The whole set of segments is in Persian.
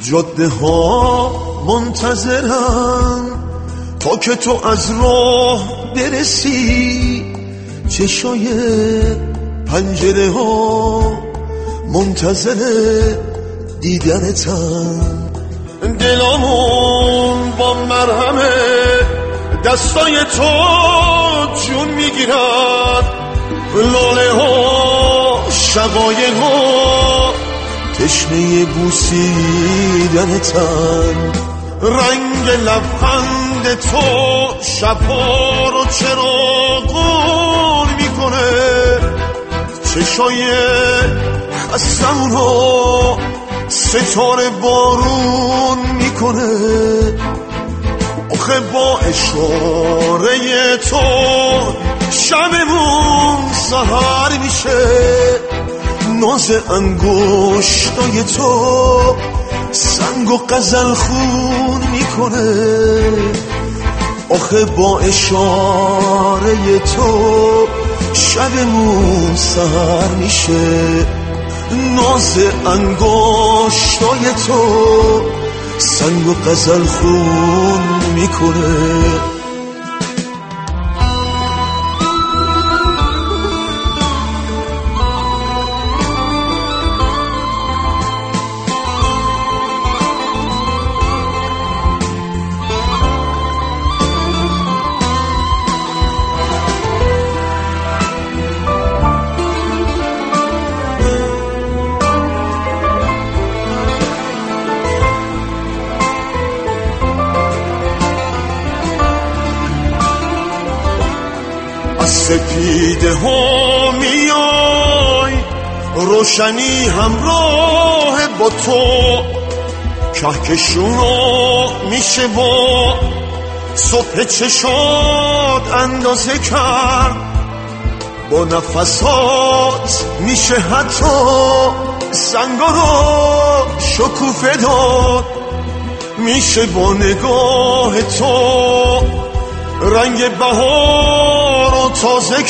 جاده ها منتظرم تا که تو از راه برسی، چشای پنجره ها منتظر دیدنتم. دلامون با مرهمه دستای تو جون میگیرد، لاله ها شقایق ها تشنه بوسیدنتن. رنگ لبخند تو شبها رو چراغون میکنه، چشای خستمون ها ستاره بارون میکنه. آخه با اشاره تو شبمون سحر میشه، ناز انگشتای تو سنگ و غزل خون میکنه. آخه با اشاره تو شبمون سحر میشه، ناز انگشتای تو سنگ و غزل خون میکنه. سپیده ها میای روشنی همراه با تو، کهکشونو میشه با صبح چشات اندازه کرد. با نفسات میشه حتی سنگا رو شکوفه داد. میشه با نگاه تو رنگ بهار رو تازه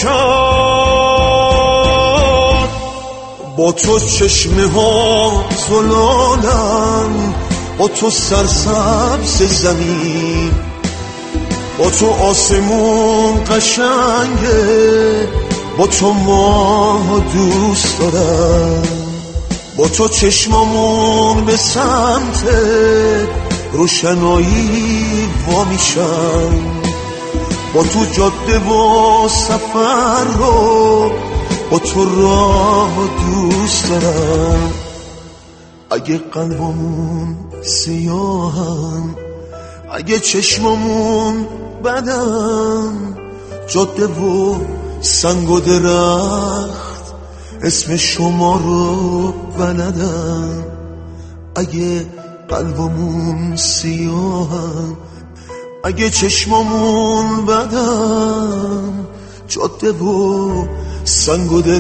کرد. با تو چشمه ها زلالن، با تو سرسبز زمین، با تو آسمون قشنگه، با تو ماه دوست دارم. با تو چشمامون به سمت روشنایی وا میشن. با تو جاده و سفر رو با تو راه دوست دارم. اگه قلبمون سیاهم، اگه چشممون بدن، جاده و سنگ و درخت اسم شما رو بلدم. اگه قلبمون سیاهم، اگه چشممون بدم، جاده و سنگ و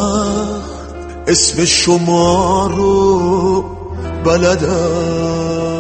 درخت اسم شما رو بلدم.